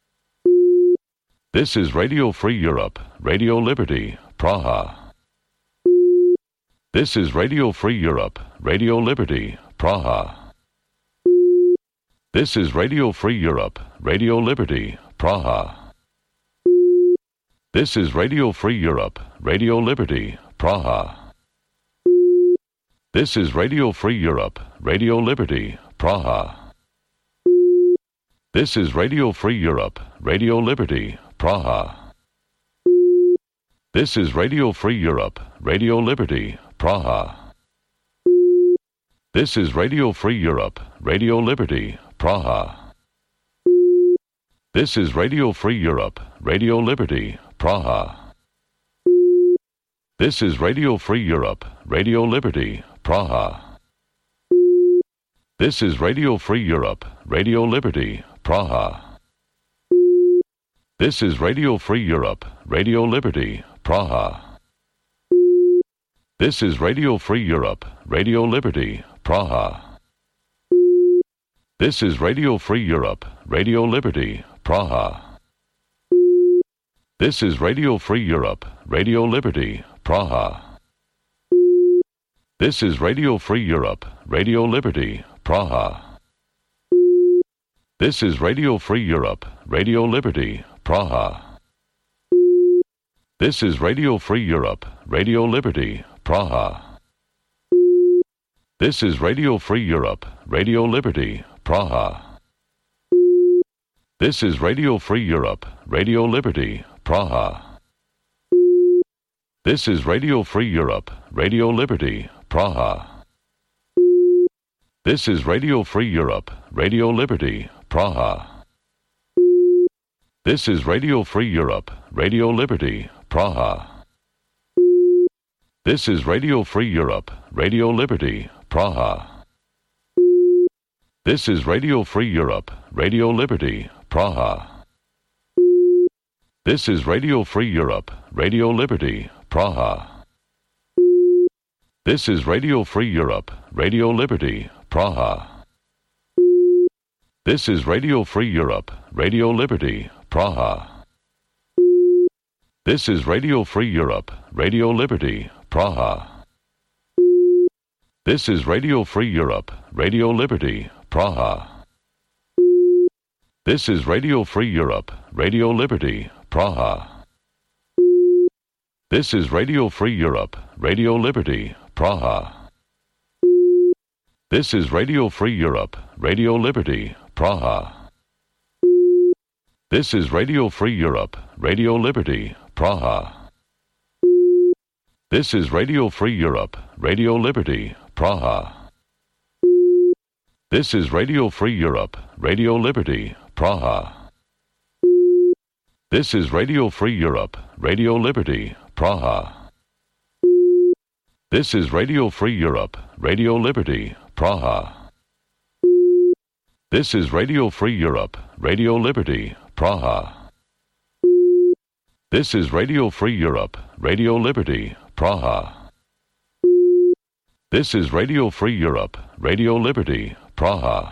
This is Radio Free Europe, Radio Liberty, Praha. This is Radio Free Europe, Radio Liberty, Praha. This is Radio Free Europe, Radio Liberty, Praha. This is Radio Free Europe, Radio Liberty, Praha. This is Radio Free Europe, Radio Liberty, Praha. This is Radio Free Europe, Radio Liberty, Praha. This is Radio Free Europe, Radio Liberty, Praha. This is Radio Free Europe, Radio Liberty, Praha. This is Radio Free Europe, Radio Liberty, Praha. This is Radio Free Europe, Radio Liberty, Praha. This is Radio Free Europe, Radio Liberty, Praha. This is Radio Free Europe, Radio Liberty, Praha. This is Radio Free Europe, Radio Liberty, Praha. This is Radio Free Europe, Radio Liberty, Praha. This is Radio Free Europe, Radio Liberty, Praha. This is Radio Free Europe, Radio Liberty, Praha. This is Radio Free Europe, Radio Liberty, Praha. This is Radio Free Europe, Radio Liberty, Praha. This is Radio Free Europe, Radio Liberty, Praha. This is Radio Free Europe, Radio Liberty, Praha. This is Radio Free Europe, Radio Liberty, Praha. This is Radio Free Europe, Radio Liberty, Praha. This is Radio Free Europe, Radio Liberty, Praha. This is Radio Free Europe, Radio Liberty, Praha. This is Radio Free Europe, Radio Liberty, Praha. This is Radio Free Europe, Radio Liberty, Praha. This is Radio Free Europe, Radio Liberty, Praha. This is Radio Free Europe, Radio Liberty, Praha. This is Radio Free Europe, Radio Liberty, Praha. This is Radio Free Europe, Radio Liberty, Praha. This is Radio Free Europe, Radio Liberty, Praha. This is Radio Free Europe, Radio Liberty, Praha. This is Radio Free Europe, Radio Liberty, Praha. This is Radio Free Europe, Radio Liberty, Praha. This is Radio Free Europe, Radio Liberty, Praha. This is Radio Free Europe, Radio Liberty, Praha. This is Radio Free Europe, Radio Liberty, Praha. This is Radio Free Europe, Radio Liberty, Praha. This is Radio Free Europe, Radio Liberty, Praha. This is Radio Free Europe, Radio Liberty, Praha. This is Radio Free Europe, Radio Liberty, Praha.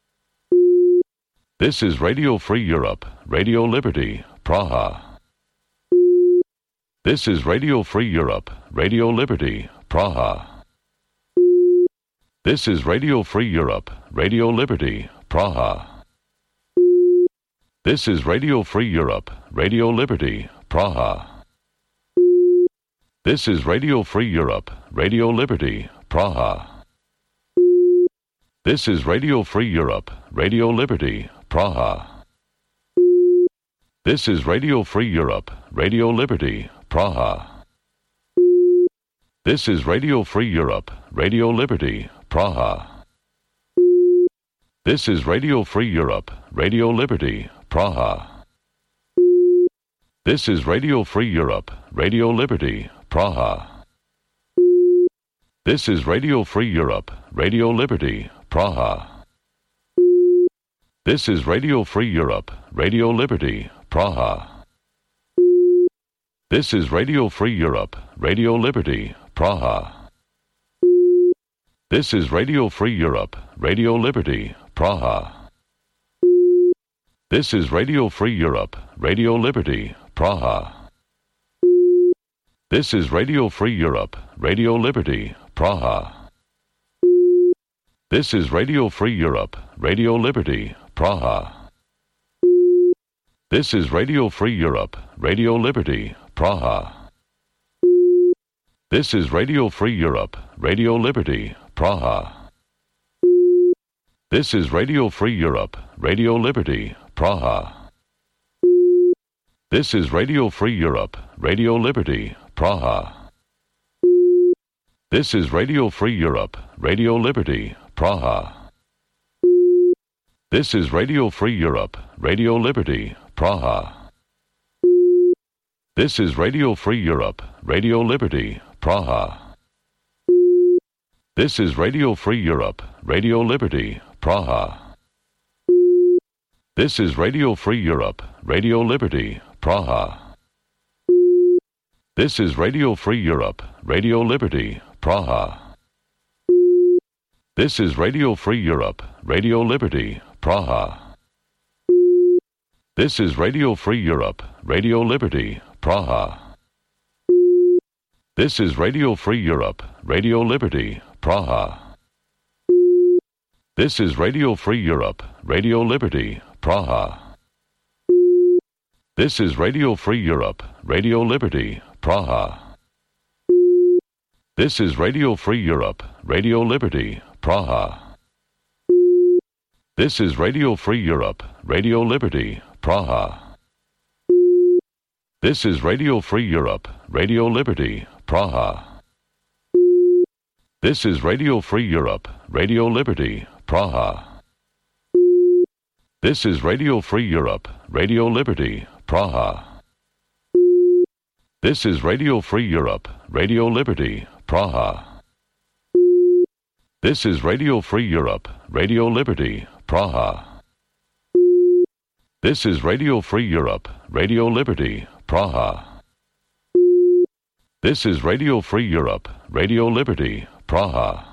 This is Radio Free Europe, Radio Liberty, Praha. This is Radio Free Europe, Radio Liberty, Praha. This is Radio Free Europe, Radio Liberty, Praha. This is Radio Free Europe, Radio Liberty, Praha. This is Radio Free Europe, Radio Liberty, Praha. This is Radio Free Europe, Radio Liberty, Praha. This is Radio Free Europe, Radio Liberty, Praha. This is Radio Free Europe, Radio Liberty, Praha. This is Radio Free Europe, Radio Liberty, Praha. This is Radio Free Europe, Radio Liberty, Praha. This is Radio Free Europe, Radio Liberty, Praha. This is Radio Free Europe, Radio Liberty, Praha. This is Radio Free Europe, Radio Liberty, Praha. This is Radio Free Europe, Radio Liberty, Praha. This is Radio Free Europe, Radio Liberty, Praha. This is Radio Free Europe, Radio Liberty, Praha. This is Radio Free Europe, Radio Liberty, Praha. This is Radio Free Europe, Radio Liberty, Praha. This is Radio Free Europe, Radio Liberty, Praha. This is Radio Free Europe, Radio Liberty, Praha. This is Radio Free Europe, Radio Liberty, Praha. This is Radio Free Europe, Radio Liberty, Praha. This is Radio Free Europe, Radio Liberty, Praha. This is Radio Free Europe, Radio Liberty, Praha. This is Radio Free Europe, Radio Liberty, Praha. This is Radio Free Europe, Radio Liberty, Praha. This is Radio Free Europe, Radio Liberty, Praha. This is Radio Free Europe, Radio Liberty, Praha. This is Radio Free Europe, Radio Liberty, Praha. This is Radio Free Europe, Radio Liberty, Praha. This is Radio Free Europe, Radio Liberty, Praha. This is Radio Free Europe, Radio Liberty, Praha. This is Radio Free Europe, Radio Liberty, Praha. This is Radio Free Europe, Radio Liberty, Praha. This is Radio Free Europe, Radio Liberty, Praha. This is Radio Free Europe, Radio Liberty, Praha. This is Radio Free Europe, Radio Liberty, Praha. This is Radio Free Europe, Radio Liberty, Praha. This is Radio Free Europe, Radio Liberty, Praha. This is Radio Free Europe, Radio Liberty, Praha. This is Radio Free Europe, Radio Liberty, Praha.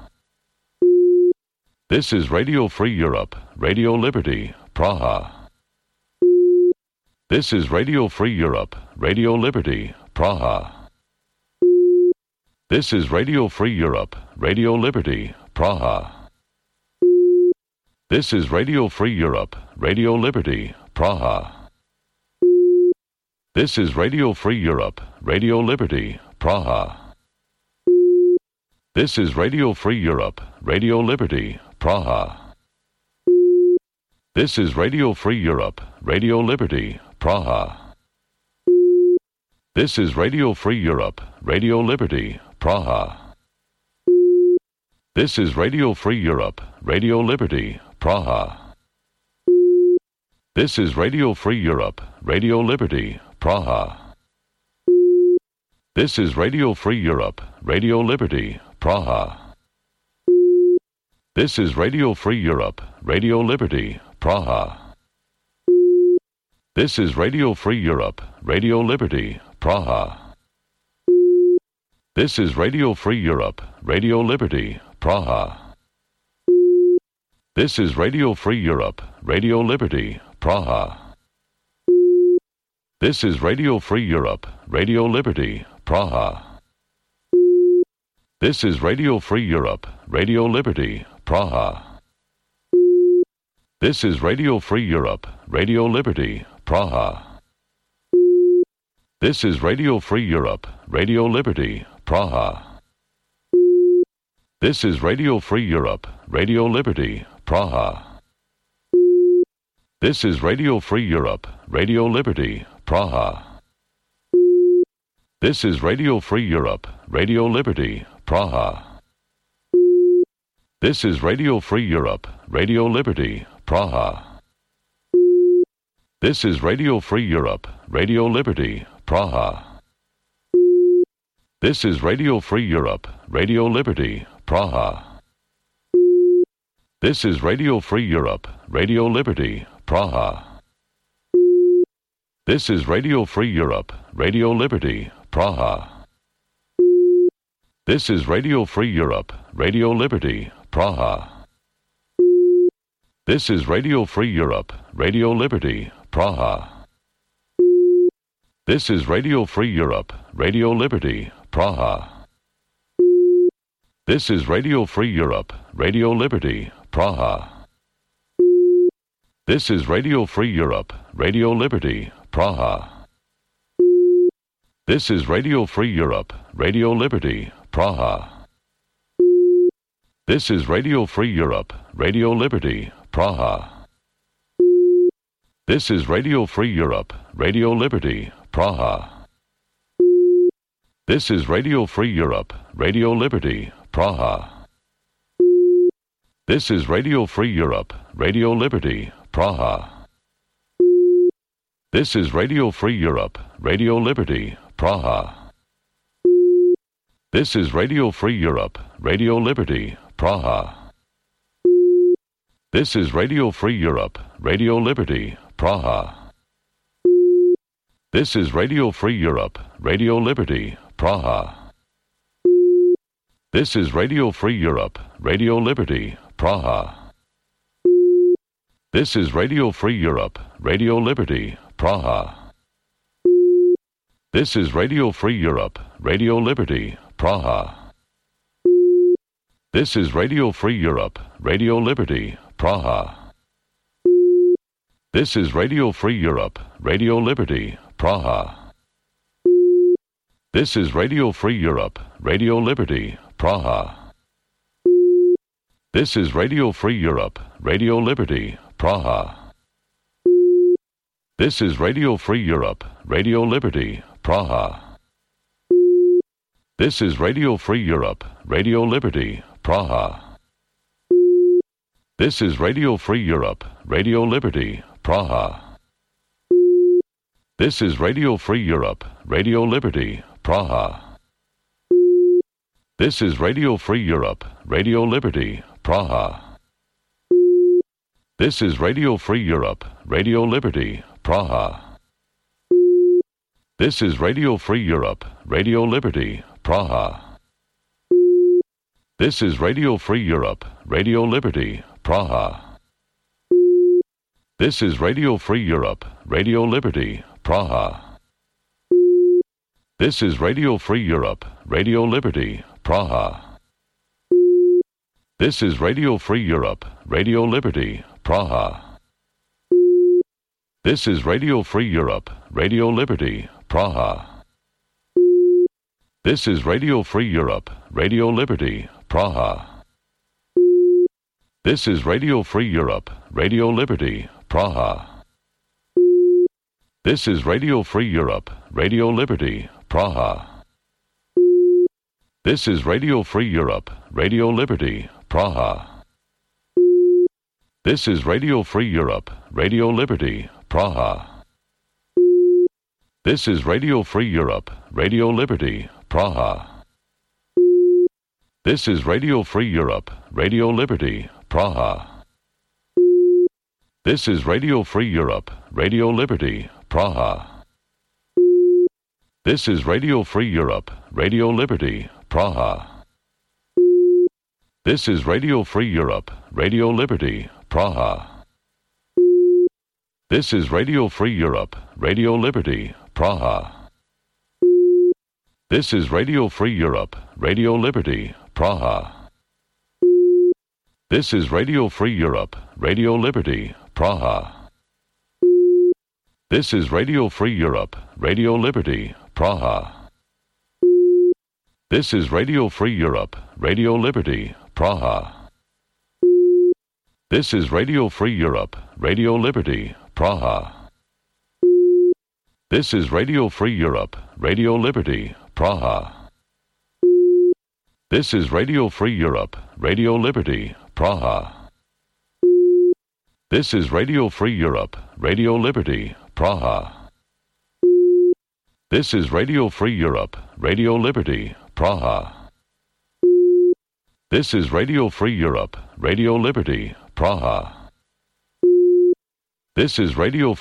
This is Radio Free Europe, Radio Liberty, Praha. This is Radio Free Europe, Radio Liberty, Praha. This is Radio Free Europe, Radio Liberty, Praha. This is Radio Free Europe, Radio Liberty, Praha. This is Radio Free Europe, Radio Liberty, Praha. This is Radio Free Europe, Radio Liberty, Praha. This is Radio Free Europe, Radio Liberty, Praha. This is Radio Free Europe, Radio Liberty, Praha. This is Radio Free Europe, Radio Liberty, Praha. This is Radio Free Europe, Radio Liberty, Praha. This is Radio Free Europe, Radio Liberty, Praha. This is Radio Free Europe, Radio Liberty, Praha. This is Radio Free Europe, Radio Liberty, Praha. This is Radio Free Europe, Radio Liberty, Praha. This is Radio Free Europe, Radio Liberty, Praha. This is Radio Free Europe, Radio Liberty, Praha. This is Radio Free Europe, Radio Liberty, Praha. This is Radio Free Europe, Radio Liberty, Praha. This is Radio Free Europe, Radio Liberty, Praha. This is Radio Free Europe, Radio Liberty, Praha. This is Radio Free Europe, Radio Liberty, Praha. This is Radio Free Europe, Radio Liberty, Praha. This is Radio Free Europe, Radio Liberty, Praha. This is Radio Free Europe, Radio Liberty, Praha. This is Radio Free Europe, Radio Liberty, Praha. This is Radio Free Europe, Radio Liberty, Praha. This is Radio Free Europe, Radio Liberty, Praha. This is Radio Free Europe, Radio Liberty, Praha. This is Radio Free Europe, Radio Liberty, Praha. This is Radio Free Europe, Radio Liberty, Praha. This is Radio Free Europe, Radio Liberty, Praha. This is Radio Free Europe, Radio Liberty, Praha. This is Radio Free Europe, Radio Liberty, Praha. This is Radio Free Europe, Radio Liberty, Praha. This is Radio Free Europe, Radio Liberty, Praha. This is Radio Free Europe, Radio Liberty, Praha. This is Radio Free Europe, Radio Liberty, Praha. This is Radio Free Europe, Radio Liberty, Praha. This is Radio Free Europe, Radio Liberty, Praha. This is Radio Free Europe, Radio Liberty, Praha. This is Radio Free Europe, Radio Liberty, Praha. This is Radio Free Europe, Radio Liberty, Praha. This is Radio Free Europe, Radio Liberty, Praha. This is Radio Free Europe, Radio Liberty, Praha. This is Radio Free Europe, Radio Liberty, Praha. This is Radio Free Europe, Radio Liberty, Praha. This is Radio Free Europe, Radio Liberty, Praha. This is Radio Free Europe, Radio Liberty, Praha. This is Radio Free Europe, Radio Liberty, Praha. This is Radio Free Europe, Radio Liberty, Praha. This is Radio Free Europe, Radio Liberty, Praha. This is Radio Free Europe, Radio Liberty, Praha. This is Radio Free Europe, Radio Liberty, Praha. This is Radio Free Europe, Radio Liberty, Praha. This is Radio Free Europe, Radio Liberty, Praha. This is Radio Free Europe, Radio Liberty, Praha. This is Radio Free Europe, Radio Liberty, Praha. This is Radio Free Europe, Radio Liberty, Praha. This is Radio Free Europe, Radio Liberty, Praha. This is Radio Free Europe, Radio Liberty, Praha. This is Radio Free Europe, Radio Liberty, Praha. This is Radio Free Europe, Radio Liberty, Praha. This is Radio Free Europe, Radio Liberty, Praha. This is Radio Free Europe, Radio Liberty, Praha. This is Radio Free Europe, Radio Liberty, Praha. This is Radio Free Europe, Radio Liberty, Praha. This is Radio Free Europe, Radio Liberty, Praha. This is Radio Free Europe, Radio Liberty, Praha. This is Radio Free Europe, Radio Liberty, Praha. This is Radio Free Europe, Radio Liberty, Praha. This is Radio Free Europe, Radio Liberty, Praha. This is Radio Free Europe, Radio Liberty, Praha. This is Radio Free Europe, Radio Liberty, Praha. This is Radio Free Europe, Radio Liberty, Praha. This is Radio Free Europe, Radio Liberty, Praha. This is Radio Free Europe, Radio Liberty, Praha. This is Radio Free Europe, Radio Liberty, Praha. This is Radio Free Europe, Radio Liberty, Praha. This is Radio Free Europe, Radio Liberty, Praha. This is Radio Free Europe, Radio Liberty, Praha. This is Radio Free Europe, Radio Liberty, Praha. This is Radio